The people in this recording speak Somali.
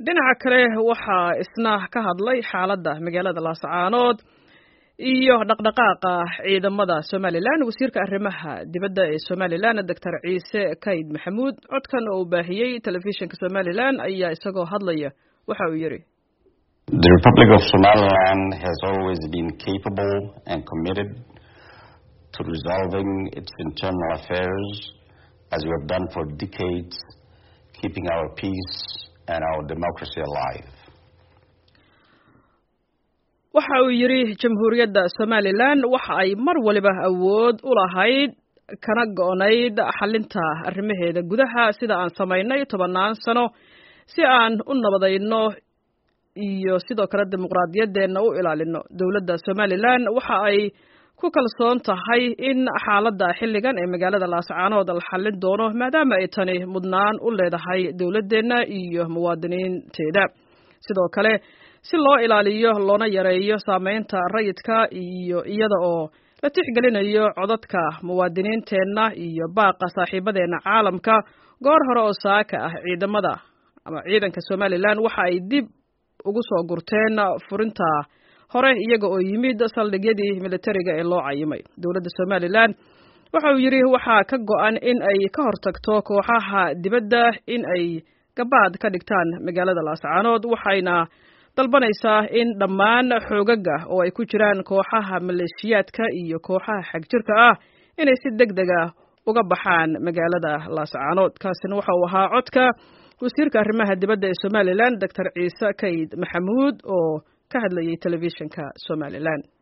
dhinaca kale waxaa isna ka hadlay xaaladda magaalada Laascaanood iyo dhaqdhaqaaqa ciidamada Somaliland wasiirka arrimaha dibadda ee Somaliland Dr. Ciise Kayd Maxamuud codkan oo baahiyay telefishinka Somaliland ayaa isagoo hadlaya waxa uu yiri The Republic of Somaliland has always been capable and committed to resolving its internal affairs as we have done for decades, keeping our peace and our democracy alive. waxa uu yiri jamhuuriyadda Somaliland waxa ay mar waliba awood u lahayd kana go'nayd xalinta arrimaheeda gudaha sida aan sameynay 10 sano si aan u nabadayno iyo sidoo kale dimuqraadiyadeena u ilaalino dawladda Somaliland waxa ay ku kalsoon tahay in xaaladda xilligan ee magaalada Laascaanood la xalin doono maadaama ay tani mudnaan u leedahay dawladeena iyo muwaadiniinteeda sidoo kale si loo ilaaliyo loona yareeyo saameynta rayidka iyo iyada oo la tixgelinayo codadka muwaadiniinteena iyo baaqa saaxiibadeena caalamka goor hore oo saaka ah ciidanka Somaliland waxa ay dib ugu soo gurteen furinta hore iyaga oo yimid saldhigyadii militariga ee loo cayimay dawladda Somaliland waxa uu yiri waxa ka go'an in ay ka hortagto kooxaha dibadda in ay gabaad ka dhigtaan magaalada Laascaanood waxayna dalbanaysaa in dhammaan xoogaga oo ay ku jiraan kooxaha maleeshiyaadka iyo kooxaha xagjirka ah inay si degdeg ah uga baxaan magaalada Laascaanood kaasina waxa uu ahaa codka wasiirka arrimaha dibadda ee Somaliland Dr. Ciise Kayd Maxamuud oo ka hadlayay telefishinka Somaliland